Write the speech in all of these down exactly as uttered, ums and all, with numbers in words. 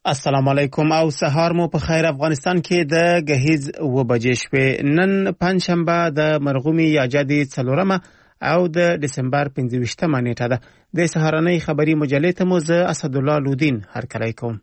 السلام علیکم او سهار مو په خیر. افغانستان کې د گهیز و بجې شپې نن پنځشنبه د مرغومي یا جدي څلورمه او د دسمبر پنځه ویشتمه نیټه ده. د سهارنۍ خبری مجلې ته مو زه اسدالله لودین هرکلی کوم.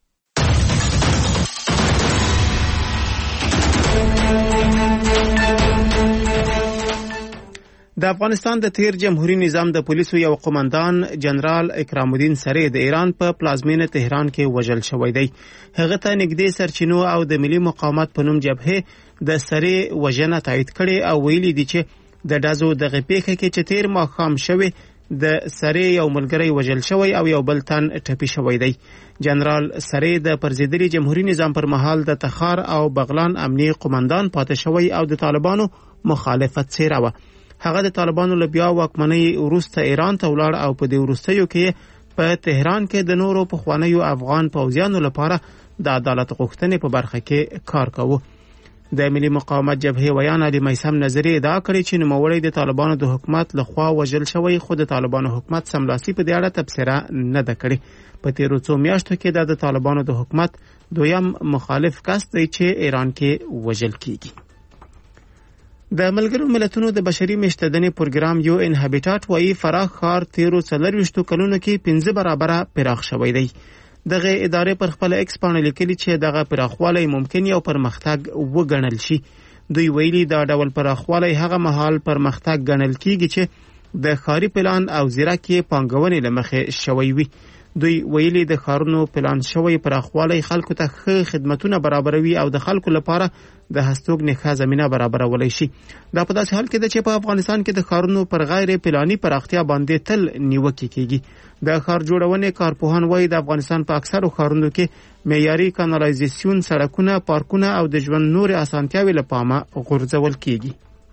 د افغانستان د تیر جمهوریت نظام د پولیسو یو قومندان جنرال اکرام الدین سری د ایران په پلازمینه تهران کې وژل شوی دی. هغه ته نږدې سرچینو او د ملي مقاومت په نوم جبهه د سری وژنه تایید کړي او ویلي دي چې د ډازو دغه پیښه کې چې تیر ماښام شوی د سری یو ملګری وژل شوی او یو بل تن ټپي شوی دی. جنرال سری د پرزیدري جمهوریت نظام پر مهال د تخار او بغلان امنیي قومندان پاتې شوی او د طالبانو مخالفت څیره و. هغه د طالبانو له بیا واکمنۍ وروسته ایران ته ولاړ او په دې وروستیو کې په تهران کې د نورو پخوانیو افغان پوځیانو لپاره د عدالت غوښتنې په برخه کې کار کاوه. د ملي مقاومت جبهې ویان علي میثم نظري ادعا کړې چې نوموړی د طالبانو د حکومت لخوا وژل شوی، خو د طالبانو حکومت سملاسي په دې اړه تبصره نه ده کړې. په تیرو څو میاشتو کې د طالبانو د حکومت دویم مخالف کس دی چې ایران کې وژل کیږي. د ملګرو ملتونو د بشري مشتدنې پروګرام یو ان هابیټاټ وايي فراخ ښار تیرو څلرویشتو کلونو کې پنځه برابره پراخ شوی دی. دغه ادارې پر خپل ایکس باندې لیکلي چې دغه پراخوالی ممکن یو پرمختګ وګڼل شي. دوی ویلي دا ډول پراخوالی هغه مهال پرمختګ ګڼل کیږي چې د ښاري پلان او زیرکې پانګونې له مخې شوی وي. دوی ویلي د ښارونو پلان شوی پراخوالی خلکو ته ښه خدمتونه برابروي او د خلکو لپاره د هستوګنې ښه زمینه برابرولی شي. دا په داسې حال کې ده چې په افغانستان کې د ښارونو پر غیر پلاني پراختیا باندې تل نیوکې کیږي. د ښار جوړونې کارپوهان وایي د افغانستان په اکثرو ښارونو کې معیاري کانالایزیسیون، سړکونه، پارکونه او د ژوند نورې اسانتیاوې له پامه غورځول کیږي.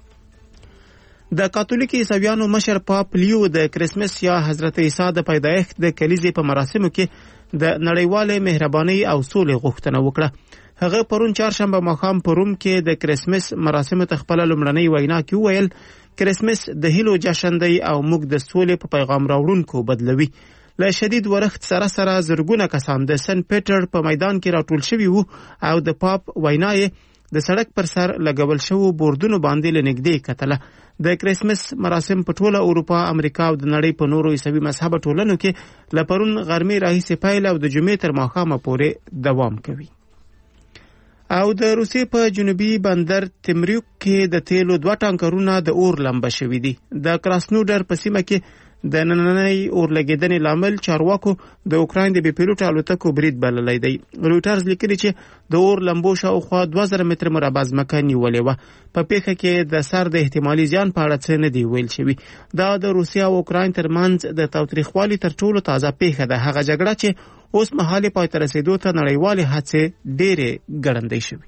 د کاتولیک عیسویانو مشر پاپ لیو د کرسمس یا حضرت عیسی د پیدایښت د کلیزې په مراسمو کې د نړیوالې مهربانۍ او سولې غوښتنه وکړه. هغه پرون چهارشنبه ماښام په روم کې د کرسمس مراسمو ته خپله لومړنۍ وینا کې وویل کرسمس د هیلو جشن دی او موږ د سولې په پیغام راوړونکو بدلوي. له شدید ورښت سره سره زرګونه کسان د سن پیټر په میدان کې راټول شوي وو او د پاپ وینا یې د سړک پر سر لګول شوو بوردونو باندې له نږدې کتله. د کرسمس مراسم په ټوله اروپا، امریکا او د نړۍ په نورو عیسوي مذهبه ټولنو کې له پرون غرمې راهیسې پیل او د جمعې تر ماښامه پورې دوام کوي. او د روسیې په جنوبي بندر تمریوک کې د تیلو دوه ټانکرونه د اور لمبه شوي دي. د کراسنودر په سیمه کې د نننۍ اور لګېدنې لامل چارواکو د اوکراین د بې پیلوټه الوتکو برید بللی دی. رویټرز لیکلي چې د اور لمبو شاوخوا دوه زره متره مربع ځمکه نیولې وه. په پیښه کې د سر د احتمالي زیان په اړه څه نه دی ویل شوي. دا د روسیې او اوکراین ترمنځ د تاوتریخوالي تر ټولو تازه پیښه ده. هغه جګړه چې اوس مهال پای ته رسېدو ته نړیوالې هڅې ډېرې ګړندۍ شوي.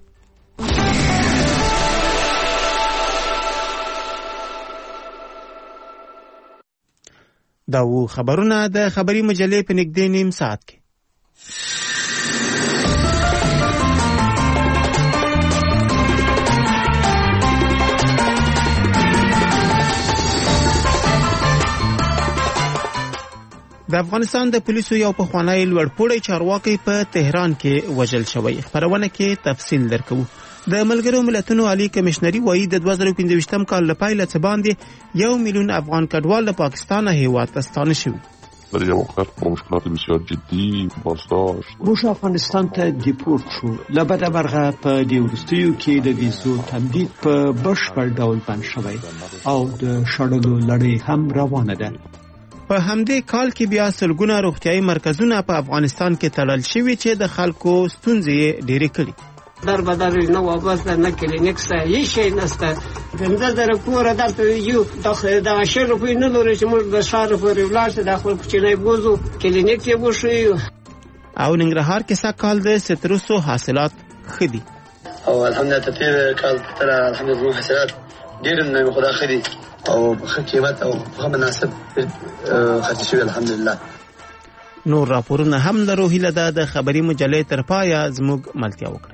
دا و خبرونه د خبری مجلې په نږدې نیم ساعت کې. د افغانستان د پولیسو یو پخوانی لوړپوړی چارواکی په تهران کې وژل شوی. خبرونه کې تفصیل درکوو. د ملګرو ملتونو عالی کمشنري وایي د دوه زره پنځه ویشتم کال له پیله څخه باندې یو میلیون افغان کډوال له پاکستان هیواد ته ستانه شوي. برای وقت با مشکلات بسیار جدی بازداشت موږ افغانستان ته دیپورت شو. له بده مرغه په دې وروستیو کې د ویزو تمدید په بشپړ ډول بند شوی او د شړلو لړۍ هم روانه ده. په همدې کال کې بیا سلګونه روغتیايي مرکزونه په افغانستان کې تړل شوي چې د خلکو ستونزې ډېرې کړي. در بدر نه وابسته نه کلینیک سته هیڅ شی نشته. پنځه زره کوره دلته یو د شل روپۍ نه لري چې موږ د ښار پورې ولاړ شو د خپل کوچنی بوزو کلینیک یې وشو. او ننګرهار کې سږکال د ستروسو حاصلات ښه دي او الحمدلله تیر کال تر الحمدلله حاصلات ډېر نه خدا ښه دي او ښه قیمت او ښه مناسب خرڅ شوي الحمدلله. نور راپورونه هم لرو. هیله ده د خبري مجلې تر پایه زموږ ملتیا وکړي.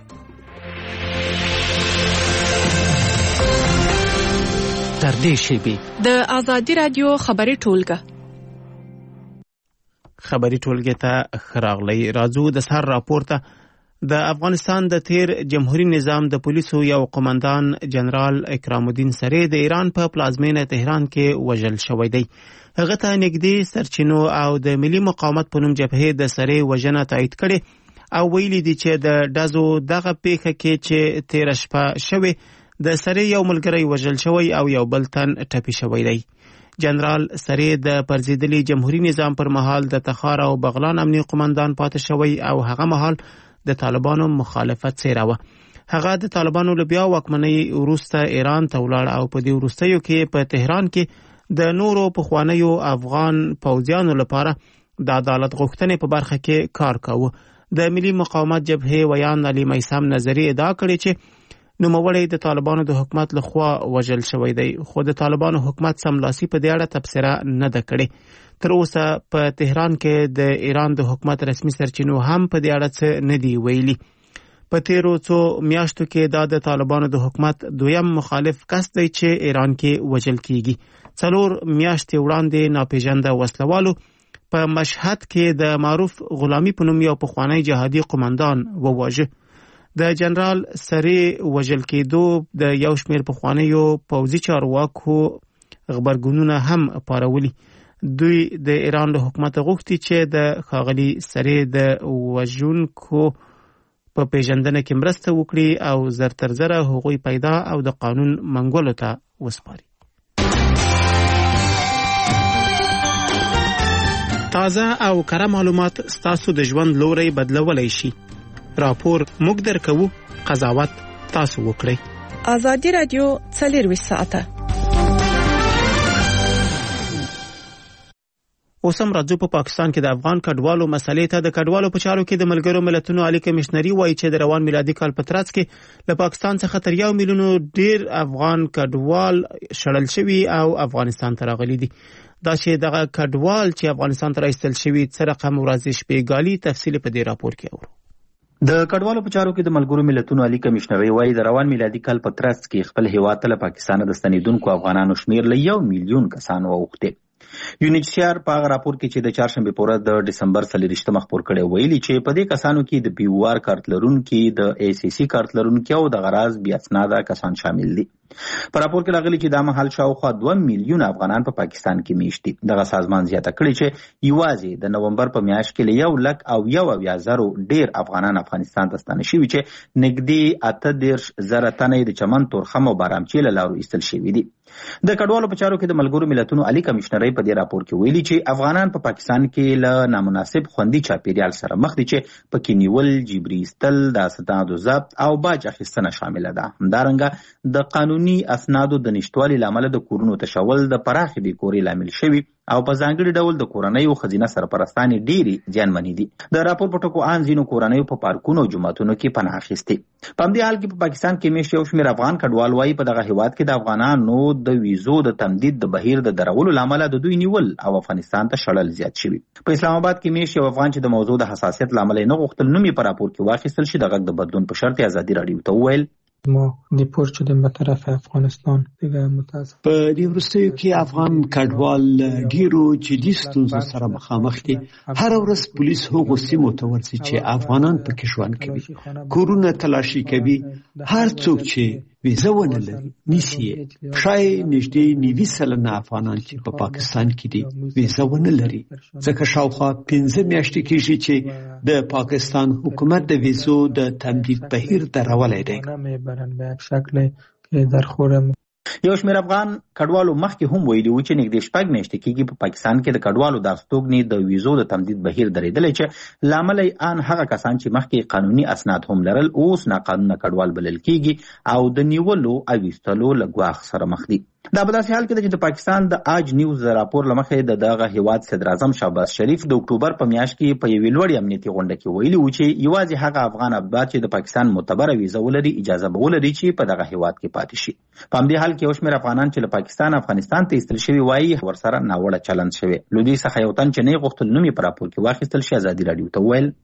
تر دې شیبې د آزادي رادیو خبري ټولګه خبري ټولګي ته ښه راغلی. راځو د سهار راپور ته. د افغانستان د تیر جمهوریت نظام د پولیسو یو قومندان جنرال اکرام الدین سری د ایران په پلازمینه تهران کې وژل شوی دی. هغه ته نږدې سرچینو او د ملي مقاومت په نوم جبهې د سری وژنه تایید کړې او ویلي دي چې د ډزو دغه پیښه کې چې تیر شپه شوی د سری یو ملګری وژل شوی او یو بل تن ټپي شوی دی. جنرال سری د پرځېدلي جمهوریت نظام پر مهال د تخار او بغلان امنیتي قومندان پاتې شوی او هغه مهال د طالبانو مخالفت څیره وه. هغه د طالبانو له بیا واکمنۍ وروسته ایران ته ولاړ او په دې وروستیو کې په تهران کې د نورو پخوانیو افغان پوځیانو لپاره د عدالت غوښتنې په برخه کې کار کاوه. د ملي مقاومت جبهې ویان علي میثم نظري ادعا کړې چې نوموړی د طالبانو د حکومت لخوا وژل شوی دی، خو د طالبانو حکومت سملاسي په دې اړه تبصره نه ده کړې. تر اوسه په تهران کې د ایران د حکومت رسمي سرچینو هم په دې اړه څه نه دی ویلي. په تیرو څو میاشتو کې دا د طالبانو د حکومت دویم مخالف کس دی چې ایران کې وژل کیږي. څلور میاشتې وړاندې ناپېژانده وسلوالو په مشهد کې د معروف غلامي په نوم یو پخوانی جهادي قومندان وواژه. د جنرال سری وژل کېدو د یو شمېر پخوانیو پوځي چارواکو غبرګونونه هم پارولي. دوی د ایران له حکومت غوښتي چې د ښاغلي سری د وژونکو په پیژندنه کې مرسته وکړي او زر تر زره هغوی پیدا او د قانون منګولو ته وسپاري. تازه او کره معلومات ستاسو د ژوند لوری بدلولی شي. راپور موږ درکوو، قضاوت تاسو وکړئ. ازادي رادیو څلرویشت ساعته. اوس هم راځو په پاکستان کې د افغان کډوالو مسلې ته. د کډوالو په چارو کې د ملګرو ملتونو عالی کمشنري وایي چې د روان میلادي کال په ترڅ کې له پاکستان څخه تر یو میلیون ډیر افغان کډوال شړل شوي او افغانستان ته راغلي دي. دا چې دغه کډوال چې افغانستان ته راایستل شوي څه رقم ورځې شپېګالي تفصیل په دې راپور کې اورو. د کډوالو په چارو کې د ملګرو ملتونو عالی کمشنري وایي د روان میلادي کال په ترڅ کې خپل هیواد ته له پاکستان د ستنېدونکو افغانانو شمیر له یو میلیون کسانو اوښتی. یونیچسیار په هغه راپور کې چې د چهارشنبې په ورځ د ډسمبر څلېرویشتمه خپور کړی ویلي چې په دې کسانو کې د پی او آر کارت لرونکي، د ای سی سی کارت لرونکي او د غراض بې اسناده کسان شامل دي. په راپور کې راغلي چې دا مهال شاوخوا دوه میلیونه افغانان په پاکستان کې میشت دي. دغه سازمان زیاته کړې چې یوازې د نومبر په میاشت کې له یو لک او یو اویا زرو ډیر افغانان افغانستان ته ستانه شوي چې نږدې اته دېرش زره تنه د چمن، تورخم او بارامچې له لارو ایستل شوي دي. د کډوالو په چارو کې د ملګرو ملتونو عالی کمشنري په دې راپور کې ویلي چې افغانان په پاکستان کې له نامناسب خوندي چاپیریال سره مخ دي چې پکې نیول، جبري ایستل، د اسنادو ضبط او باج اخیستنه شامله ده. همدارنګه د قانوني اسنادو د نشټوالي لامل د کورونو تشول د پراخې بیکوري لامل شوي او په ځانګړي ډول د کورنیو ښځینه سرپرستانې ډېرې زیانمنې دي. د راپور په ټکو ان ځینو کورنیو په پارکونو او جوماتونو کې پناه اخیستې. په همدې حال کې په پاکستان کې میشت یو شمېر افغان کډوال وایي په دغه هیواد کې د افغانانو د ویزو د تمدید د بهیر د درولو لامل د دوی نیول او افغانستان ته شړل زیات شوي. په اسلام آباد کې میشت یو افغان چې د موضوع د حساسیت لامل نه غوښتل نوم یې په راپور کې واخیستل شي د غږ د بدلون په شرط ازادي راډیو ته وویل ما دیپورت شدیم به طرف افغانستان. دیگه متاسف په دې وروستیو کې افغان کډوال ډیرو جدي ستونزو سره مخامخ دي. هر ورځ پولیس هغو سیمو ته ورځي چې افغانان پکې ژوند کوي، کورونه تلاشي کوي. هر څوک چې ویزه ونه لري نیسي یې. شای نږدې نوي سلنه افغانان چې په پاکستان کې دي ویزه ونه لري، ځکه شاوخوا پنځه میاشتې کېږي چې د پاکستان حکومت د ویزو د تمدید بهیر درولی دی. به یک شکل که در خورم یو شمېر افغان کډوالو مخکې هم ویلي وو چې نږدې شپږ میاشتې کېږي په پاکستان کې د کډوالو د استوګنې د ویزو د تمدید بهیر درېدلی چې لامل یې ان هغه کسان چې مخکې قانوني اسناد هم لرل اوس ناقانونه کډوال بلل کېږي او د نیولو او ایستلو له ګواښ سره مخ دي. دا په داسې حال کې ده چې د پاکستان د آج نیوز راپور له مخې د دغه هیواد صدر اعظم شهباز شریف د اکتوبر په میاشت کې په یوې لوړې امنیتي غونډه کې ویلي وو چې یوازې هغه افغان اباد چې د پاکستان معتبره ویزه ولري اجازه به ولري چې په دغه هیواد کې پاتې شي. په همدې حال کې یو شمېر افغانان چې له پاکستان افغانستان ته ایستل شوي وایي ورسره ناوړه چلند شوی. له دوی څخه یو تن چې نه یې غوښتل نوم یې په راپور کې واخیستل شي ازادي راډیو ته وویل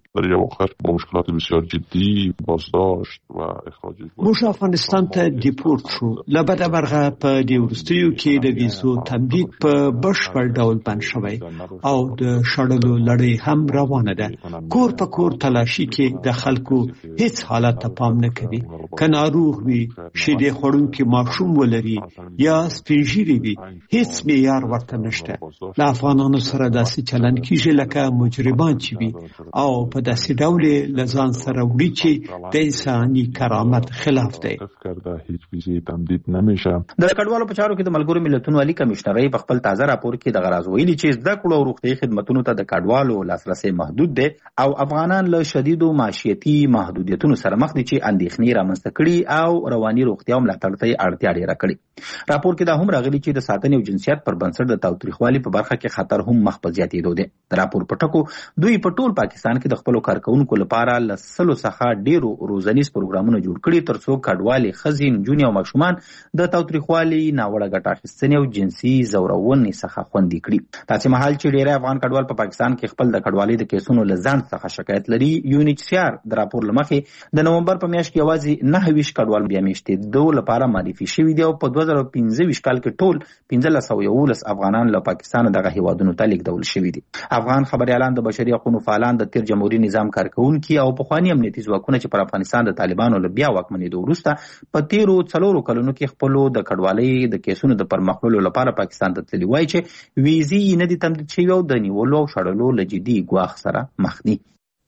در یک وقت با مشکلات بسیار جدی بازداشت و اخراج موږ افغانستان ته دیپورت شو. لبده برغه په دې وروستیو کې د ویزو تمدید په بشپړ ډول بند شوی او د شړلو لړۍ هم روانه ده. کور په کور تلاشي کې د خلکو هیڅ حالت ته پام نه کوي. که ناروغ وي، شیدې خوړونکي ماشوم ولري یا سپین ږیري وي، هیڅ معیار ورته نشته. له افغانانو سره داسې چلند کیږي لکه مجرمان چې وي او په داسې ډول له ځان سره وړي چې د انساني کرامت خلاف دی. د کډوالو په چارو کې د ملګرو ملتونو عالی کمشنرۍ په خپل تازه راپور کې د غراض ویلي چې زده کړو او روغتیايي خدماتو ته د کډوالو لاسرسي محدود دی او افغانان له شدیدو معیشتي محدودیتونو سره مخ دي چې اندېښنې رامنځته کړي او رواني روغتیا ملاتړ ته اړتیا ډیره کړې. راپور کې دا هم راغلي چې د ساتنې او جنسیت پر بنسټ د تاوتریخوالي په برخه کې خطر هم مخ په زیاتېدو دی. د راپور په ټکو دوی په ټول پاکستان کې د خپل کارکونکو لپاره لسلو څخه ډیرو روزنیز پروګرامونه جوړ کړي ترڅو کډوالي ښځې، نجونې او ماشومان د تاوتریخوالي، ناوړه ګټه اخیستنې او جنسي ځورونې څخه خوندي کړي. داسې مهال چې ډیری افغان کډوال په پاکستان کې خپل د کډوالۍ د کیسونو له ځنډ څخه شکایت لري، یونیچسیار د راپور له مخې د نومبر په میاشت کې یوازې نهه ویشت کډوال بیا میشتېدو لپاره معرفي شوي دي او په دوه زره پنځه ویشت کال کې ټول پنځلس سوه یولس افغانان له پاکستان دغه هیوادونو ته لیږدول شوي دي. افغان خبریالان د بشري حقوقو فعالان د تیر جمهوریت نظام کارکونکي او پخواني امنیتي ځواکونه چې پر افغانستان د طالبانو له بیا واکمنېدو وروسته په تیرو څلورو کلونو کې خپلو د کډوالۍ د کیسونو د پرمخ وړلو لپاره پاکستان ته تللي وایي چې ویزې یې نه دي تمدید شوي او د نیولو او شړلو له جدي ګواښ سره مخ دي.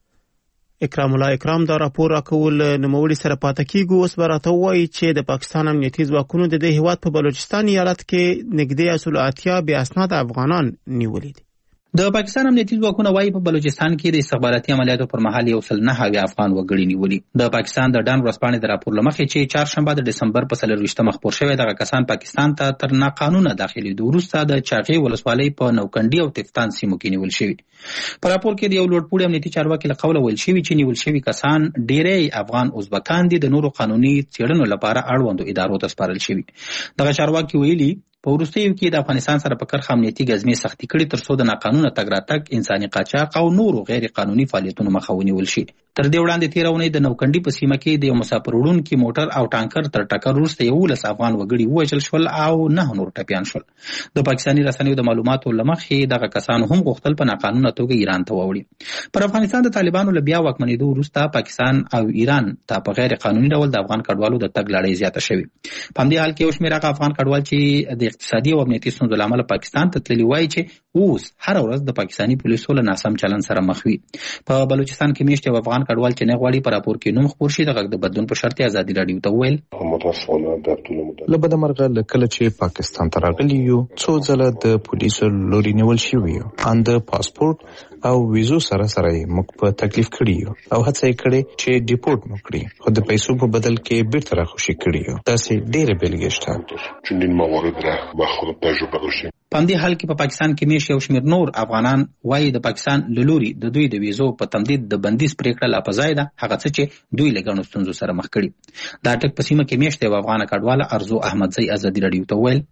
اکرام الله اکرام دا راپور راکول نوموړي سره پاتې کیږي. اوس به راته ووایي چې د پاکستان امنیتي ځواکونو د دې هیواد په بلوچستان ایالت کې نږدې اصل اتیا بې اسناده افغانان نیولي دي. د پاکستان امنیتي ځواکونه وايي په بلوچستان کې د استخباراتي عملیاتو پر مهال یو سل نهه اویا افغان وګړي نیولي. د پاکستان د ډان ورځپاڼې د راپور له مخې چې چهارشنبه د ډسمبر په څلرویشتمه خپور شوی دغه کسان پاکستان ته تر ناقانونه داخلېدو وروسته د چاغې ولسوالۍ په نوکندي او تفتان سیمو کې نیول شوي. په راپور کې د یو لوړپوړي امنیتي چارواکي له قوله ویل شوي چې نیول شوي کسان ډېری افغان ازبکان دي د نورو قانوني څېړنو لپاره اړوندو ادارو ته سپارل شوي. دغه چارواکي ویلي په وروستیو کې د افغانستان سره په کرښه امنیتي ګزمې سختي کړي ترڅو د ناقانونه تګ راتګ، انساني قاچاق او نورو غیر قانوني فعالیتونو مخه ونیول شي. تر دې وړاندې تېره اونۍ د نوکندي په سیمه کې د یو مسافر وړونکي موټر او ټانکر تر ټکر وروسته یولس افغان وګړي ووژل شول او نه نور ټپیان شول. د پاکستاني رسنیو د معلوماتو له مخې دغه کسان هم غوښتل په ناقانونه توګه ایران ته واوړي. پر افغانستان د طالبانو له بیا واکمنېدو وروسته پاکستان او ایران ته په غیر قانوني ډول د افغان کډوالو د تګ لړۍ زیاته شوې. په همدې حال کې یو شمېر هغه افغان کډوال چې د اقتصادي او امنیتي ستونزو له امله پاکستان ته تللي وایي چې اوس هره ورځ د پاکستاني پولیسو له ناسم چلند سره مخ وي. په بلوچستان کې میشت یو افغان کډوال چې نه غواړي په راپور کې نوم خپور شي د غږ د بدلون په شرط ازادي راډیو ته وویل له بده مرغه له کله چې پاکستان ته راغلي یو څو ځله د پولیسو لوري نیول شوي یو ان د پاسپورت او ویزو سره سره موږ په تکلیف کړی یو او هڅه یې کړې چې ډیپورت مو کړي خو د پیسو په بدل کې بیرته راخوشي کړی یو. داسې ډېرې بېلګې شته. چندین موارد را با خود تجربه داشتیم. په همدې حال کې په پاکستان کې میشت یو شمېر نور افغانان وایي د پاکستان له لوري د دوی د ویزو په تمدید د بندیز پرېکړه لا په ځای ده، هغه څه چې دوی له ګڼو ستونزو سره مخ کړي. دا ټک په سیمه کې میشت یو افغانه کډواله ارزو احمدزی ازادي راډیو ته وویل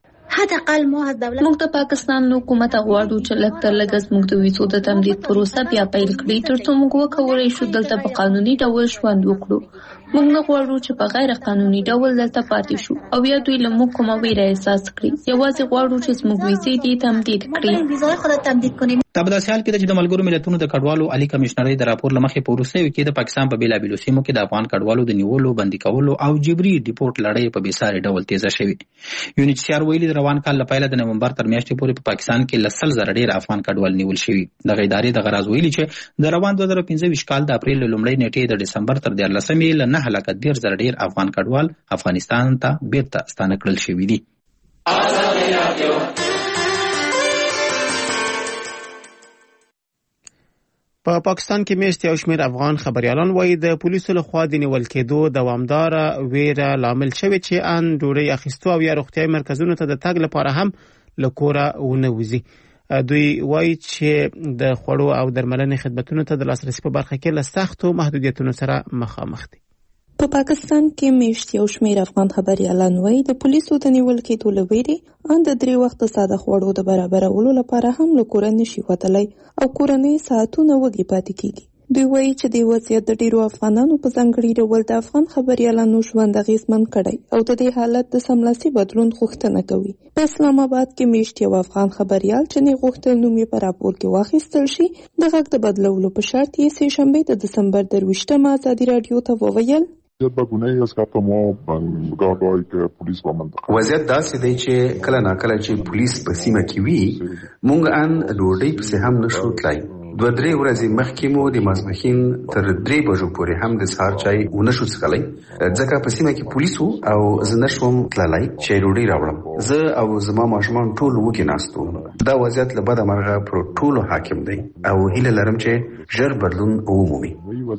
موږ د پاکستان له حکومته غواړو چې لږ تر لږه زموږ د ویزو د تمدید پروسه بیا پیل کړي ترڅو موږ وکولی شو دلته په قانوني ډول ژوند وکړو. موږ نه غواړو چې په غیر قانوني ډول دلته پاتې شو او یا دوی له موږ کومه ویره احساس کړي. یوازې غواړو چې زموږ ویزې دې تمدید کړي. دا په داسې حال کې چې د ملګرو ملتونو د کډوالو عالی کمشنرۍ د راپور له مخې په وروستیو کې د پاکستان په بېلابېلو سیمو کې د افغان کډوالو د نیولو، بندي کولو او جبري ډیپورټ لړۍ په بېساري ډول تیزه شوې. یونیچسیار ویلي د روان کال له پیله د نومبر تر میاشتې پورې په پاکستان کې له سل زره ډېر افغان کډوال نیول شوي. دغه ادارې دغه راز ویلي چې د روان دوه زره پنځه ویشت کال د اپریل له لومړۍ نیټې د ډسمبر تر دیارلسمې له نهه لکه دېرش زره ډېر افغان کډوال افغانستان ته بیرته ستانه کړل شوي دي. په پاکستان کې میشت یو شمېر افغان خبریالان وایي د پولیسو لخوا د نیول کېدو دوامداره ویره لامل شوې چې ان ډوډۍ اخیستو او یا روغتیايي مرکزونو ته د تګ لپاره هم له کوره ونه وځي. دوی وایي چې د خوړو او درملنې خدماتو ته د لاسرسي په برخه کې له سختو محدودیتونو سره مخامخ دي. په پاکستان کې میشت یو شمېر افغان خبریالان وایي د پولیسو د نیول کېدو له ویرې ان د درې وخته ساده خوړو د برابرولو لپاره هم له کوره نشي وتلی او کورنۍ ساعتونه وږي پاتې کیږي. دوی وایي چې د وضعیت د ډیرو افغانانو په ځانګړي ډول د افغان خبریالانو ژوند اغیزمن کړی او د دې حالت د سملاسي بدلون غوښتنه کوي. په اسلام آباد کې میشت یو افغان خبریال چې نه غوښتل نوم یې په راپور کې واخیستل شي د غږ د بدلولو په شرط یې سه شنبه د دسمبر درویشتمه ازادي رادیو ته وویل وضعیت داسې دی چې کله ناکله چې پولیس په سیمه کې وي مونږ ان ډوډۍ پسې هم نشو تلای. دوه درې ورځې مخکې مو د ماسپښین تر درې بجو پورې هم د سهار چای ونه شو څښلی ځکه په سیمه کې پولیس وو او زه نشوم تللی چې ډوډۍ راوړم. زه او زما ماشومان ټول وږي ناست وو. دا وضعیت له بده مرغه پر ټولو حاکم دی او هیله لرم چې ژر بدلون ومومي.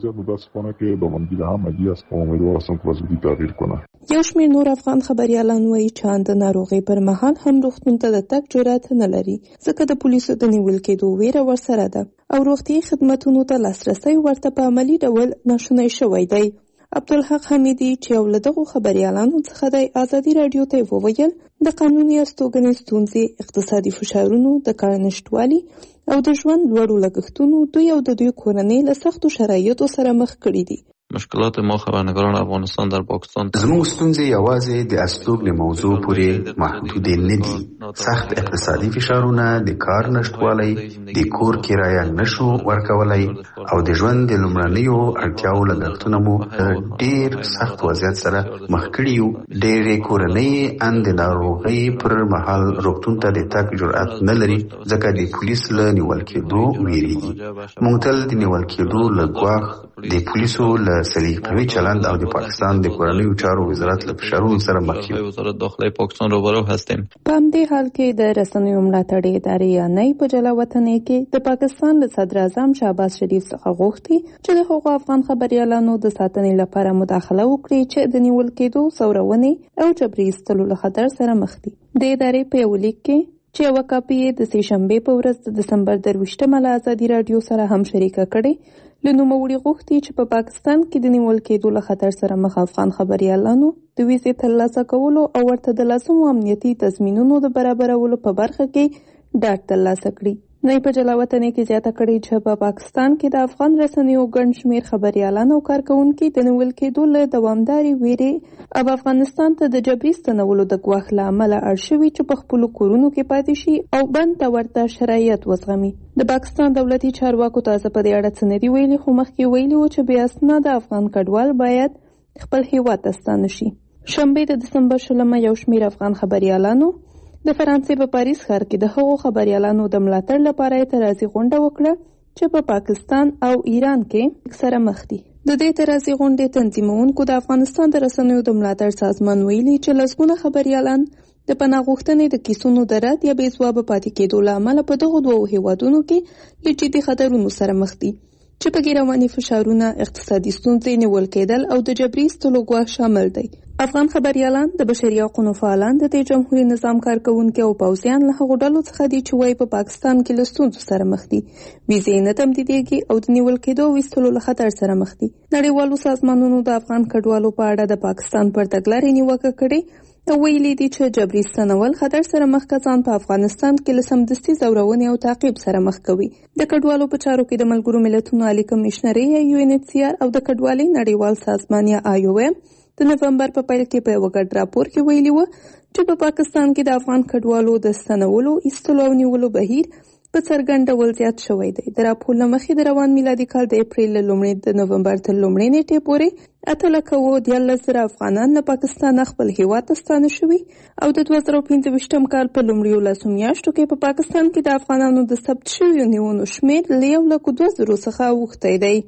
یو شمېر نور افغان خبریالان وایي چې د ناروغۍ پر مهال هم روغتون ته د تګ جرأت نه لري ځکه د پولیسو د نیول کېدو ویره ورسره ده او روغتیایي خدمتونو ته لاسرسی ورته په عملي ډول ناشونی شوی دی. عبدالحق حمیدي چې یو له دغو خبریالانو څخه دی ازادي راډیو ته وویل د قانوني استوګنې ستونزې، اقتصادي فشارونو، د کار نشتوالي او د ژوند لوړو لګښتونو دوی او د دوی کورنۍ له سختو شرایطو سره مخ کړي دي. مشکلات ما خبرنگاران افغانستان در پاکستان زموږ ستونزې یوازې د استوګنې موضوع پورې محدود نه دي. سخت اقتصادي فشارونه، د کار نشتوالی، د کور کرایه نشو ورکولای او د ژوند د لومړنیو اړتیاو لګښتونه مو ډیر سخت وضعیت سره مخ کړي یو. ډېرې کورنۍ ان د ناروغۍ پر مهال روغتون ته د تګ جرأت نه لري ځکه د پولیس له نیول کېدو ویریږي. موږ تل د نیول کېدو له ګواښ د پولیسو له سلیقوي چلند او د پاکستان د کورنیو چارو وزارت له فشارونو سره مخ یو. وزارت داخله پاکستان روبرو هستیم. په همدې حال کې د رسنیو ملاتړ ادارې یا نه په جلا وطنۍ کې د پاکستان له صدر اعظم شهباز شریف څخه غوښتي چې د هغو افغان خبریالانو د ساتنې لپاره مداخله وکړي چې د نیول کېدو، ثورونې او جبري ایستلو له خطر سره مخ دي. د ادارې په یو لیک کې چې یوه کاپي یې د سه شنبې په ورځ د دسمبر درویشتمه له ازادي راډیو سره هم شریکه کړې له نوموړي غوښتي چې په پاکستان کې د نیول کېدو له خطر سره مخ افغان خبریالانو د ویزې ترلاسه کولو او ورته د لازمو امنیتي تضمینونو د برابرولو په برخه کې ډاډ ترلاسه کړي. نه په جلا وطنۍ کې زیاته کړې چې په پاکستان کې د افغان رسنیو ګڼ شمېر خبریالان او کارکوونکي د نیول کېدو له دوامدارې ویرې او افغانستان ته د جبري ستنولو د ګواښ له امله اړ شوي چې په خپلو کورونو کې پاتې شي او بند ته ورته شرایط وزغمي. د پاکستان دولتي چارواکو تازه په دې اړه څه نه دي ویلي، خو مخکې ویلي وو چې بې اسناده افغان کډوال باید خپل هیواد ته ستانه شي. شنبې د دسمبر شلمه یو شمېر افغان خبریالانو د فرانسې په پاریس ښار کې د هغو خبریالانو د ملاتړ لپاره اعتراضي غونډه وکړه چې په پاکستان او ایران کې سره مخ دي. د دې اعتراضي غونډې تنظیمونکو د افغانستان د رسنیو د ملاتړ سازمان ویلي چې لسګونه خبریالان د پناه غوښتنې د کیسونو د رد یا بې ځوابه پاتې کېدو له امله په دغو دوو هیوادونو کې له جدي خطرونو سره مخ دي چې په کې رواني فشارونه، اقتصادي ستونزې، نیول کېدل او د جبري ایستلو ګواښ شامل دی. افغان خبریالان د بشري حقوقو فعالان د دې جمهوریت نظام کارکوونکي او پوځیان له هغو ډلو څخه دي چې وایي په پاکستان کې له ستونزو سره مخ دي، ویزې نه تمدیدېږي او د نیول کېدو او ایستلو له خطر سره مخ دي. نړیوالو سازمانونو د افغان کډوالو په اړه د پاکستان پر تګلارې نیوکه کړې او ویلي دي چې جبري ستنول خطر سره مخ کسان په افغانستان کې له سمدستي ځورونې او تعقیب سره مخ کوي. د کډوالو په چارو کې د ملګرو ملتونو عالي کمشنري یا یو ان ایچ سی آر او د کډوالۍ نړیوال سازمان یا آی او ایم د نومبر په پیل کې په یو ګډ راپور کې ویلي و چې په پاکستان کې د افغان کډوالو د ستنولو، ایستلو او نیولو بهیر په څرګند ډول زیات شوی دی. د راپور له مخې د روان میلادي کال د اپریل له لومړۍ د نومبر تر لومړۍ نیټې پورې اته لکه اووه دیارلس زره افغانان له پاکستانه خپل هیواد ته ستانه شوي او د دوه زره پنځه ویشتم کال په لومړیو لسو میاشتو کې په پاکستان کې د افغانانو د ثبت شویو نیونو شمېر له یو لکو دوه زرو څخه اوښتی دی.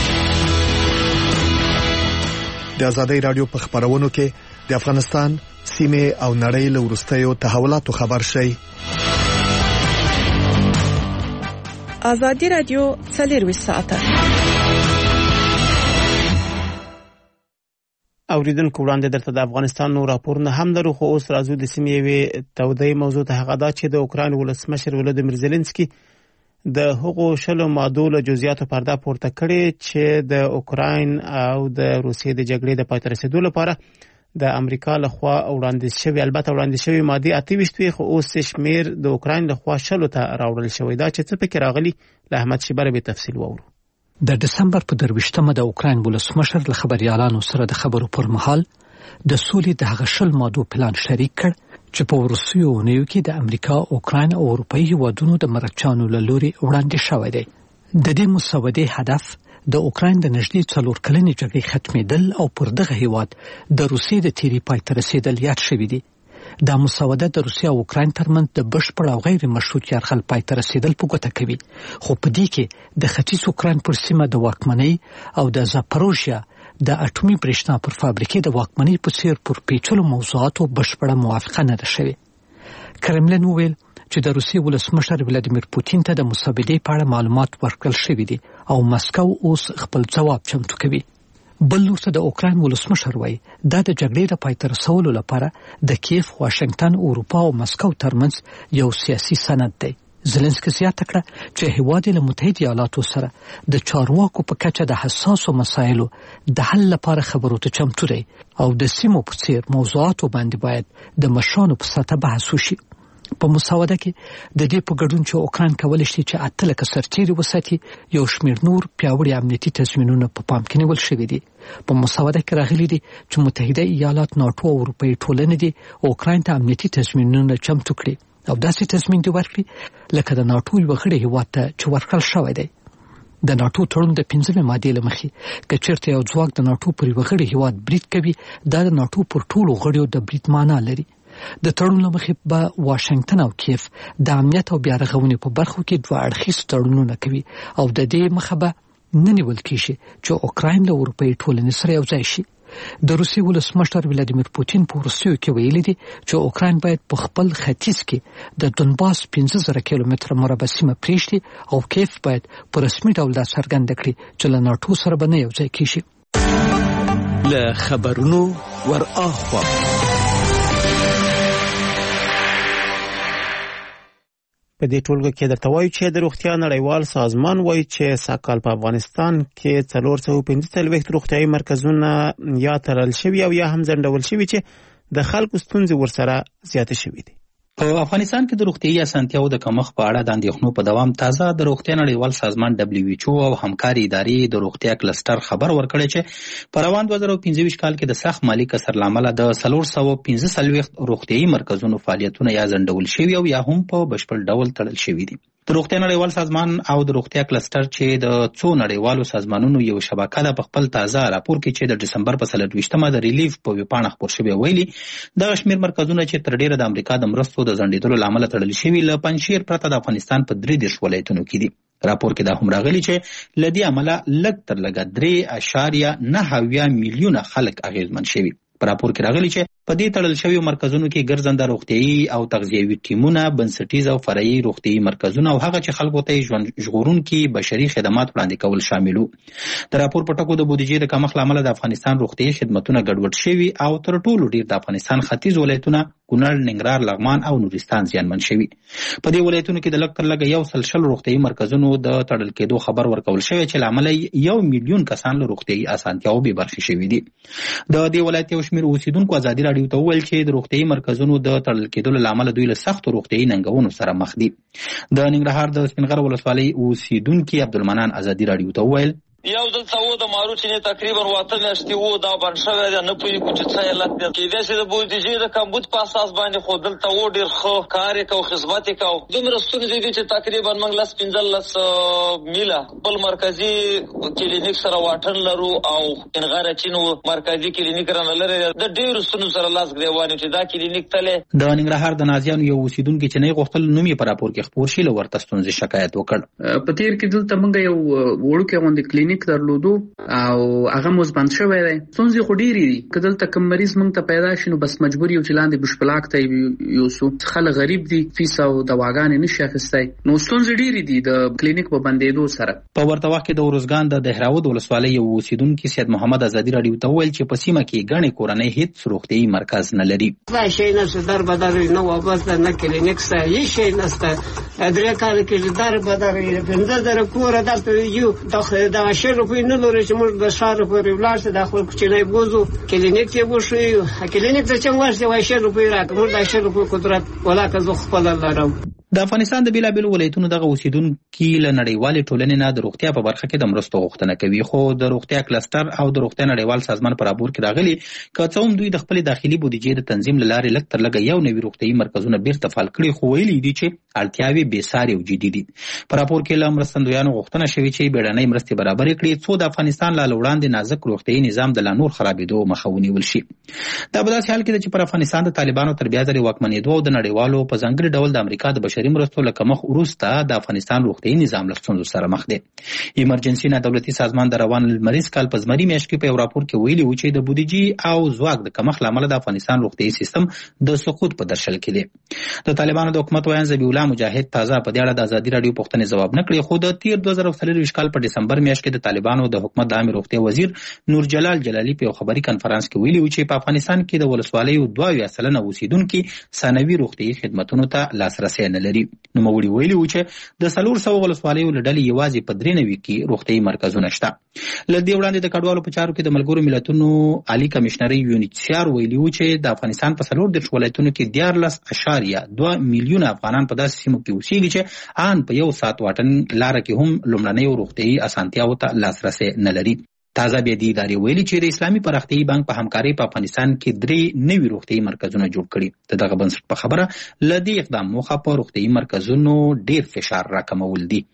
د ازادۍ راډیو په خبرونو کې د افغانستان سیمه او نړۍ له وروستیو تحولاتو خبر شئ. ازادي راډیو څلرویشت ساعته اوریدونکو وړاندې درته د افغانستان نور راپورونه هم لرو، خو اوس راځو د سیمې یوې تودې موضوع ته. هغه دا چې د اوکراین ولسمشر ولادیمیر زيلنسکي د هغو شلو مادو له جزئیاتو پرده پورته کړې چې د اوکراین او د روسیې د جګړې د پای ته رسیدو لپاره د امریکا لخوا وړاندیز شوی، البته وړاندیز شوی مادي اته ویشت وي، خو اوس شمیر د اوکراین لخوا شلو ته راوړل شوی. دا چې څه پکې راغلي له احمد شیبر به تفصیل وورو. د دسمبر په درویشتمه د اوکراین ولسمشر له خبريالانو سره د خبرو پر مهال د سولې د هغه شل مادو پلان شریک کړ چې په وروستیو اونیو کې د امریکا، اوکراین او اروپایي هیوادونو د مرچانو له لوري وړاندې شوی دی. د دې مسودې هدف د اوکراین د نږدې څلور کلنې جګړې ختمېدل او پر دغه هیواد د روسیې د تیری پای ته رسېدل یاد شوي دي. دا مسوده د روسیې او اوکراین ترمنځ د بشپړ او غیر مشروط یرغل پای ته رسېدل په ګوته کوي، خو په دې کې د ختیځ اوکراین پر سیمه د واکمنۍ او د زاپروژیا د اټومي برېښنا پر فابریکې د واکمنۍ په څیر پر پیچلو موضوعاتو بشپړه موافقه نه ده شوې. کرملین وویل چې د روسیې ولسمشر ولادیمیر پوتین ته د مسودې په اړه معلومات ورکړل شوي دي او مسکو اوس خپل ځواب چمتو کوي. بل لورته د اوکراین ولسمشر وایي دا د جګړې د پای ته رسولو لپاره د کیف، واشنگټن، اروپا او مسکو ترمنځ یو سیاسي سند دی. زلنسکي زیاته کړه چې هیواد له متحده ایالاتو سره د چارواکو په کچه د حساسو مسایلو د حل لپاره خبرو ته چمتو دی او د سیمو په څیر موضوعاتو باندې باید د مشرانو په سطحه بحث وشي. په مسوده کې د دې په ګډون چې اوکراین کولی شي چې اته لکه سرتیري وساتي، یو شمېر نور پیاوړي امنیتي تضمینونه په پام کې نیول شوي دي. په مسوده کې راغلي دي چې متحده ایالات، ناټو او اروپایي ټولنې دي اوکراین ته امنیتي تضمینونه چمتو کړي او داسې تضمین دي ورکړي لکه د ناټو یو غړي هیواد ته چې ورکړل شوی دی. د ناټو تړون د پنځمې مادې له مخې که چېرته یو ځواک د ناټو پر یو غړي هیواد برید کوي، دا د ناټو پر ټولو غړیو د برید معنا لري. د تړون له مخې به واشنگټن او کیف د امنیت او بیا رغونې په برخو کې دوه اړخیز تړونونه کوي او د دې مخه به نه نیول کېږي چې اوکراین له اروپایي ټولنې سره یو ځای شي. د روسیې ولسمشر ولادیمیر پوتین په وروستیو کې ویلي دي چې اوکراین باید په خپل ختیځ کې د دونباس پنځه زره کیلومتره مربع سیمه پرېږدي او کیف باید په رسمي ډول دا څرګنده کړي چې له ناټو سره به نه یو ځای کېږي. له خبرونو ور اخوا په دې ټولګه کې درته وایو چې د روغتیا نړیوال سازمان وایي چې سږکال په افغانستان کې څلور سوه پنځه څلوېښت روغتیايي مرکزونه یا تړل شوي او یا هم ځنډول شوي چې د خلکو ستونزې ورسره زیاتې شوي دي. په افغانستان کې د روغتیايي اسانتیاو د کمښت په اړه د اندېښنو په دوام تازه د روغتیا نړیوال سازمان دبلیو ایچ او او همکاري ادارې د روغتیا کلستر خبر ورکړی چې په روان دوه زره پنځه ویشت کال کې د سخت مالي کسر له امله د څلور سوه پنځه څلوېښت روغتیايي مرکزونو فعالیتونه یا ځنډول شوي او یا هم په بشپړ ډول تړل شوي دي. د روغتیا نړیوال سازمان او د روغتیا کلستر چې د څو نړیوالو سازمانونو یو شبکه ده په خپل تازه راپور کې چې د دسمبر په څلرویشتمه د ریلیف په ویبپاڼه خپور شوی ویلي دغه شمېر مرکزونه چې تر ډېره د امریکا د مرستو د ځنډېدلو له امله تړل شوي له پنجشیر پرته د افغانستان په درې دېرش ولایتونو کې دي. راپور کې دا هم راغلي چې له دې امله لږ تر لږه درې اعشاریه نهه اویا میلیونه خلک اغېزمن شوي. په راپور کې راغلي چې په دې تړل شویو مرکزونو کې ګرځنده روغتیايي او تغذیوي ټیمونه، بنسټیز او فرعي روغتیايي مرکزونه او هغه چې خلکو ته ژوند ژغورونکي بشري خدمات وړاندې کول شامل وو. د راپور په ټکو د بودیجې د کمښت له امله د افغانستان روغتیايي خدمتونه ګډوډ شوي او تر ټولو ډېر د افغانستان ختیځ ولایتونه کونړ، ننګرهار، لغمان او نورستان زیانمن شوي. په دې ولایتونو کې د لږ تر لږه یو سل شل روغتیايي مرکزونو د تړل کېدو خبر ورکول شوی چې له امله یو میلیون کسان له روغتیايي اسانتیاو بې برخې شوي دي. د دې ولایت یو شمېر اوسیدونکو ازادي راډیو ته وویل چې د روغتیايي مرکزونو د تړل کېدلو له امله دوی له سختو روغتیايي ننګونو سره مخ دي. د ننګرهار د سپین غر ولسوالۍ اوسیدونکي عبدالمنان ازادي راډیو ته وویل یو دلته و د ماروچینې تقریبا واته میاشتې و دا بند شوی دی، نه پوهېږو چې څه علت دی. کېدای شي د بودیجې د کمبود په اساس باندې خو دلته و ډېر ښه کار یې کو، خدمت یې کو. دومره ستونزې دي چې تقریبا موږ لس پنځلس میله بل مرکزي کلینیک سره واټن لرو او ننګرهار چینو مرکزي کلینیک رانه لري. د ډېرو ستونزو سره لاس ګرېوان یو چې دا کلینیک تللی. د ننګرهار د نازیانو یو اوسیدونکي چې نه یې غوښتل نوم یې په راپور کې خپور شي له ورته ستونزې شکایت وکړ. په تېر کې دلته موږ یو وړوکی غوندې کلینیک درلودو او هغه موږ بند شوی دی. ستونزې خو ډېرې دي. که دلته کوم مریض موږ ته پیدا شي نو بس مجبور یو چې لاندې بشپلاک ته یوسو. خلک غریب دي، فیس او دواګانې نشي اخیستی. نو ستونزې ډېرې دي د کلینیک په بندېدو سره. په ورته وخت کې د ارزګان د دهراود ولسوالۍ یو اوسیدونکي سید محمد ازادي راډیو ته وویل چې په سیمه کې ګڼې کورنۍ هېڅ روغتیايي مرکز نه لري. هیڅ شی نشته، در بدر نه وابسته، نه کلینیک شته، هیڅ شی نشته. درې کاله کې در بدر پنځه زره کوره دلته یو د شل روپۍ نه لري چې موږ د ښار پورې ولاړ شو. د خپل کوچنی بوزو کلینیک ته وشو. کلینیک ته چې ورشي وای شل روپۍ راکړه. موږ د شل روپۍ قدرت ولاکه زه خپل لرم. د افغانستان د بیلابیلو ولایتونو دغه اوسیدونکي له نړیوالې ټولنې نه د روغتیا په برخه کې د مرستو غوښتنه کوي، خو د روغتیا کلستر او د روغتیا نړیوال سازمان په راپور کې راغلي که څه هم دوی د خپل داخلي بودیجې د تنظیم له لارې لږ تر لږه یو نوي روغتیايي مرکزونه بیرته فعال کړي، خو ویلي دي چې اړتیاوې بې ساري او جدي دي. په راپور کې له مرستندویانو غوښتنه شوې چې بیړنۍ مرستې برابرې کړي څو د افغانستان له وړاندې نازک روغتیايي نظام د لا نور خرابېدو مخه ونیول شي. دا په داسې حال کې ده چې پر افغانستان د طالبانو تر بیا ځلې واکمنېدو او د نړیوالو په ځانګړي ډول د امریکا د بشري مرستو له کمښت وروسته د افغانستان روغتیايي نظام له ستونزو سره مخ دی. ایمرجنسي نه دولتي سازمان د روان لمریز کال په زمري میاشت کې په یو راپور کې ویلي و چې د بودیجې او ځواک د کمښت له امله د افغانستان روغتیايي سیستم د سقوط په درشل کې دی. د طالبانو د حکومت ویاند ذبیح الله مجاهد تازه په دې اړه د ازادي راډیو پوښتنې ځواب نه کړی، خو د تیر دوه زره څلرویشت کال په ډسمبر میاشت کې د طالبانو د حکومت د عامه روغتیا وزیر نور جلال جلالي په یو خبري کنفرانس کې ویلي و چې په افغانستان کې د ولسوالیو دوه اویا سلنه اوسیدونکي ثانوي روغتیايي خدمتونو ته لاسرسی نه لري. نوموړي ویلي و چې د څلور سوه ولسوالیو له ډلې یوازې په درې نوي کې روغتیايي مرکزونه شته. له دې وړاندې د کډوالو په چارو کې د ملګرو ملتونو عالي کمشنري یونیسیار ویلي و چې د افغانستان په څلور دېرش ولایتونو کې دیارلس اشاریه دوه میلیونه افغانان په داسې سیمو کې اوسېږي چې ان په یو ساعت واټن لاره کې هم لومړنیو روغتیايي اسانتیاوو ته لاسرسی نه لري. تازه بیا دې ادارې ویلي چې د اسلامي پراختیايي بانک په همکارۍ په افغانستان کې درې نوي روغتیايي مرکزونه جوړ کړي. د دغه بنسټ په خبره له دې اقدام موخه په روغتیايي مرکزونو ډیر فشار راکمول دي.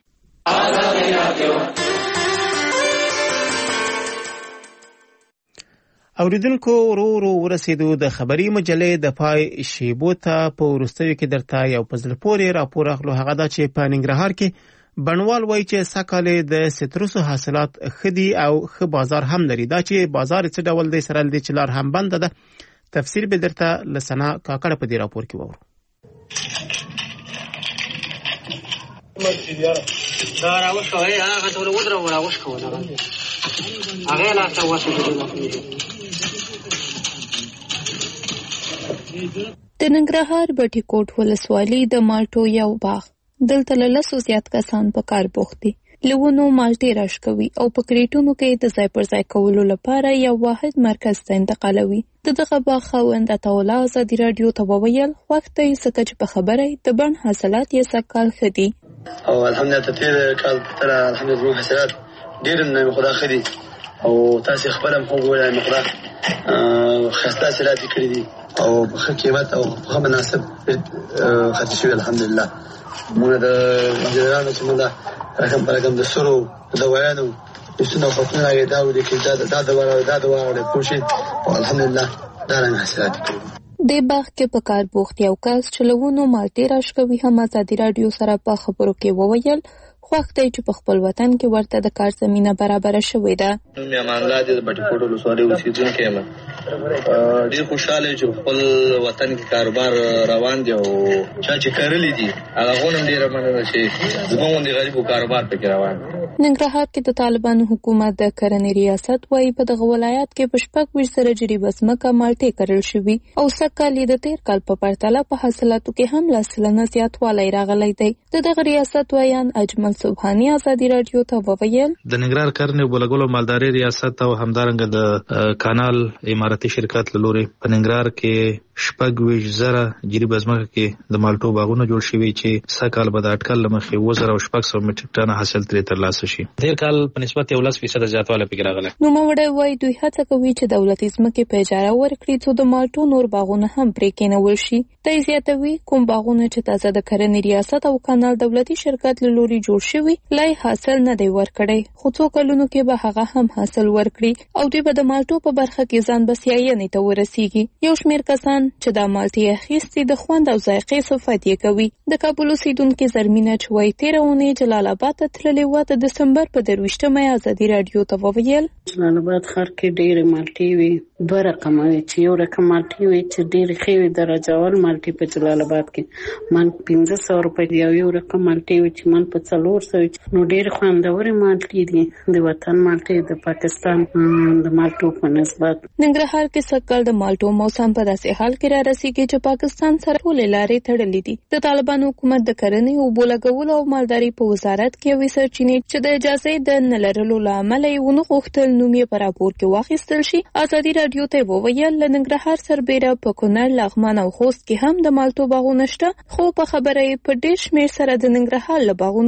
اوریدونکو ورو ورو ورسېدو د خبري مجلې د پای شیبو ته. په وروستیو کې درته یو په زړه پورې راپور اخلو، هغه دا چې په ننګرهار کې بڼوال وایي چې سږکال د ستروسو حاصلات ښه دي او ښه بازار هم لري. دا چې بازار څه ډول دی سره له دې چې لار هم بنده ده، تفسیر به درته له ثنا کاکړه په دې راپور کې وورو. دا راوښوي هغه ټول ودرو راوښکو هغه لا څه واسه. د ننګرهار بټي کوټ ولسوالۍ د مالټو یو باغ، دلته له لسو زیات کسان په کار بوخت دي. لونو مالټې راشکوي او په کریټونو کې د ځای پر ځای کولو لپاره یو واحد مرکز ته انتقالوي. د دغه باغ خاوند عطاالله ازادي راډیو ته وویل وخت یې څه چې په خبره د بڼ حاصلات یې سږکال ښه دي او الحمدلله تیر کال تر الحمدلله حاصلات ډېر نه خدا ښه دي او تاسو خپل هم وګورئ نو خدا خسته حاصلات کړي دي او په ښه قیمت او په ښه مناسب خرڅ شوي الحمدلله. موږ د انجنیرانو چې موږ رقم پر رقم د سرو دوايانو اسنه خپل راغی دا ودی کې دا دا دوا دا دوا پوه شي او الحمدلله دا رنګ حاصلات کړي. د باغ کې په کار بوخت یو کس چې لونو مالټې راشکوي هم ازادي راډیو سره په خبرو کې وویل خوښ دی چې په خپل وطن کې ورته د کار زمینه برابره شوې ده. مې امان الله دې د بټي کوټ ولسوالۍ اوسېدونکی یم. ډېر خوشحاله چې خپل وطن کې کاروبار روان دی او چا چې کرلي دي هغه غوڼم ډېره مننه چې زموږ غوندې غریبو کاروبار پکې روان دی. ننګرهار کې د طالبانو حکومت د کرنې ریاست وایي په دغه ولایت کې په شپږ ویشت زره جریبه ځمکه مالټې کرل شوي او سږکال یې د تېر کال په پرتله په حاصلاتو کې هم لس سلنه زیاتوالی راغلی دی. د دغه ریاست ویان اجمل سبحانی ازادي راډیو ته وویل د ننګرهار کرنې او بلګلو مالداري ریاست او همدارنګه د کانال اماراتي شرکت له لوري په ننګرهار کې شپږ ویشت زره جریبه ځمکه کې د مالټو باغونه جوړ شوي چې سږکال به د اټکل له مخې اووه زره او شپږ سوه میټریک ټنه حاصل ترې ترلاسه شي. تېر کال په نسبت یو لس فیصده زیاتوالی پکې راغلی. نوموړی وایي دوی هڅه کوي چې دولتي ځمکې په اجاره ورکړي څو د مالټو نور باغونه هم پرې کېنول شي. دی زیاتوي کوم باغونه چې تازه د کرنې ریاست او کانال دولتي شرکت له لوري جوړ شوي لای حاصل نه دی ورکړی، خو څو کلونو کې به هغه هم حاصل ورکړي او دوی به د مالټو په برخه کې ځان بسیاینې ته ورسیږي. یو شمېر کسان چې دا مالټې اخیستې د خوند او ذایقې صفت یې کوي. د کابل اوسېدونکې زرمینه چې وایي تېره اونۍ جلال آباد ته تللې وه د دسمبر په درویشتمه یې ازادي راډیو ته وویل جلال آباد ښار کې ډېرې مالټې وي، دوه رقمه وي چې یو رقم مالټې وي چې ډېرې ښې وي درجه اول مالټې په جلال آباد کې من پنځه سوه روپۍ دي او یو رقم مالټې وي چې من په څلور سوه نو ډېرې خوندورې مالټې دي د وطن مالټې د پاکستان د مالټو په نسبت. ننګرهار کې سږکال د مالټو موسم په داسې حال کې را رسېږي چې پاکستان سره ټولې لارې تړلې دي. د طالبانو حکومت د کرنې اوبو لګولو او مالدارۍ په وزارت کې یوې سرچینې چې د اجازې د نه لرلو له امله یې ونه غوښتل نوم یې په راپور کې واخیستل شي. ازادي راډیو رادیو ته وویل ل ننګرهار سربېره په کونړ، لغمان او خوست کې هم د مالټو باغونه شته، خو په خبره یې په ډېر شمېر سره د ننګرهار له باغونو